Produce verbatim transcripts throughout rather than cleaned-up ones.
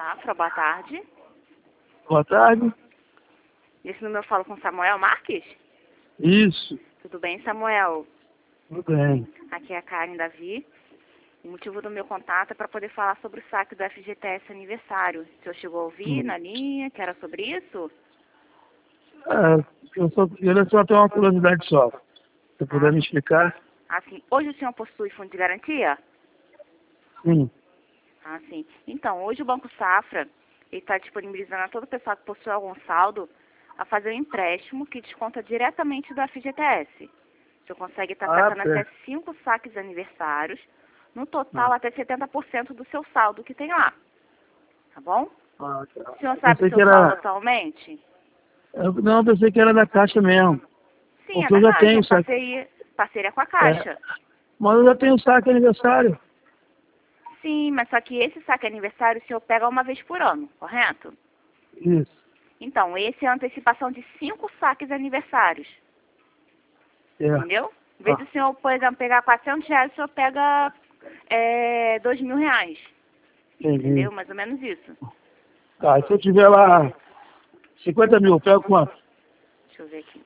Safra, boa tarde. Boa tarde. Nesse número eu falo com Samuel Marques? Isso. Tudo bem, Samuel? Tudo bem. Aqui é a Karen Davi. O motivo do meu contato é para poder falar sobre o saque do F G T S aniversário. O senhor chegou a ouvir Hum. na linha que era sobre isso? É, eu só, eu só tenho uma curiosidade só. Se puder Ah. me explicar? Assim, hoje o senhor possui fundo de garantia? Sim. Ah, sim. Então, hoje o Banco Safra está disponibilizando a todo pessoal que possui algum saldo a fazer um empréstimo que desconta diretamente do F G T S. O senhor consegue estar Ah, sacando é. até cinco saques aniversários, no total Ah. até setenta por cento do seu saldo que tem lá. Tá bom? Ah, tá. O senhor Eu sabe pensei o que seu saldo era. atualmente? Eu, não, eu pensei que era da Caixa mesmo. Sim, é Porque da eu já Caixa, tenho saque. parceria, parceria com a É, Caixa. mas eu já tenho saque aniversário. Sim, mas só que esse saque aniversário o senhor pega uma vez por ano, correto? Isso. Então, esse é a antecipação de cinco saques aniversários. É. Entendeu? Em vez Ah, do senhor, por exemplo, pegar quatrocentos reais, o senhor pega é, dois mil reais. entendi. Entendeu? Mais ou menos isso. Tá, e se eu tiver lá cinquenta mil, eu pego quanto? Deixa eu ver aqui.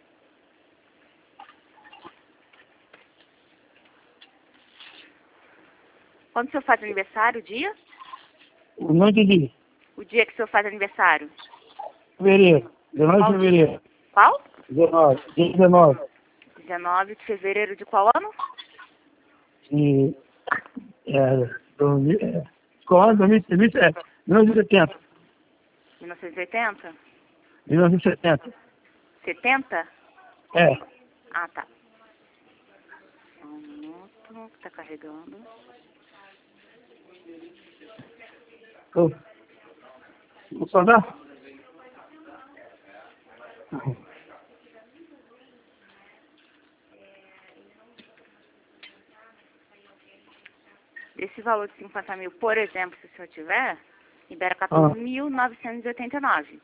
Quando o senhor faz aniversário, o dia? Eu não entendi. O dia que o senhor faz aniversário? Fevereiro. dezenove de Qual dia? fevereiro. Qual? dezenove. Dia dezenove. dezenove de fevereiro de qual ano? E, é, dois mil, é, qual ano? dois mil e sete. mil novecentos e setenta. mil novecentos e oitenta? mil novecentos e setenta. setenta? É. Ah, tá. Só um minuto, que tá carregando. Vou vou só dar? Esse valor de cinquenta mil, por exemplo, se o senhor tiver, libera Ah. quatorze mil novecentos e oitenta e nove.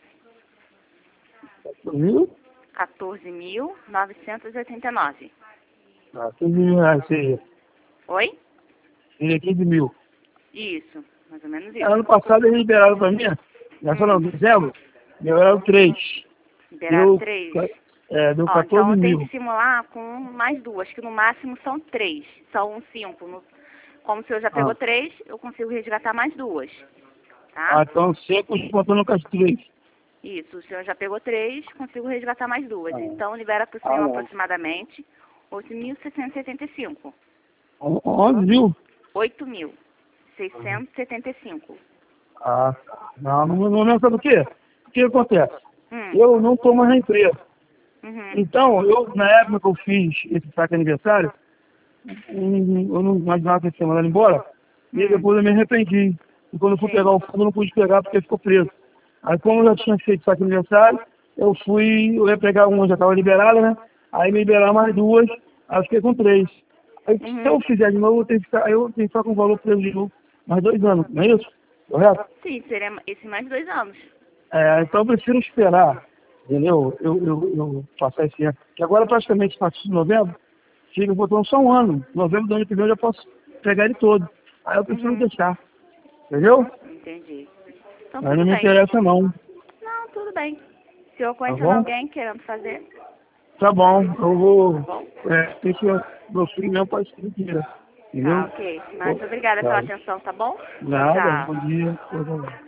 Viu? quatorze mil novecentos e oitenta e nove. Ah, quinze mil reais seria. Oi? Seria quinze mil. Isso, mais ou menos É, isso. ano passado eles liberaram pra mim, nessa não, Hum. dezembro, liberaram três. Liberaram Deu, três. é, deu Ó, então quatorze eu tenho mil. que simular com mais duas, que no máximo são três. São cinco. No- Como o senhor já pegou Ah. três, eu consigo resgatar mais duas. Ah, Tá? então cinco contando com as três. Isso, o senhor já pegou três, consigo resgatar mais duas. Ah. Então libera para o Ah, senhor não. aproximadamente oito mil seiscentos e setenta e cinco. On- onze mil? oito mil seiscentos e setenta e cinco. Ah, tá. Não, no momento sabe o quê? O que acontece? Hum. Eu não estou mais na empresa. Uhum. Então, eu, na época que eu fiz esse saque aniversário, hum, eu não imaginava que eu tinha mandado embora, e Hum. depois eu me arrependi. E quando eu fui Sim. pegar o fundo, eu não pude pegar porque ficou preso. Aí, como eu já tinha feito saque aniversário, eu fui, eu ia pegar uma, já estava liberada, né? Aí me liberaram mais duas, aí eu fiquei com três. Aí, se Uhum. eu fizer de novo, eu tenho que ficar, aí eu tenho que ficar com o valor preso de novo, mais dois anos, não é isso? Correto? Sim, seria esse mais dois anos. É, então eu prefiro esperar, entendeu? Eu, eu, eu passar esse ano. Que agora praticamente a partir de novembro, chega botando só um ano. Novembro do ano que vem eu já posso pegar ele todo. Aí eu prefiro Uhum. deixar. Entendeu? Entendi. Então Aí não tudo me bem. interessa não. Não, tudo bem. Se eu Tá conhecendo bom? alguém querendo fazer, Tá bom. Eu vou. tá bom? É, tem que meu filho mesmo pode ser mentira. Tá, Entendeu? ok. Mas Bom, obrigada pela tá. atenção, tá bom? Tchau, Nada, tchau. bom dia. Tudo bom.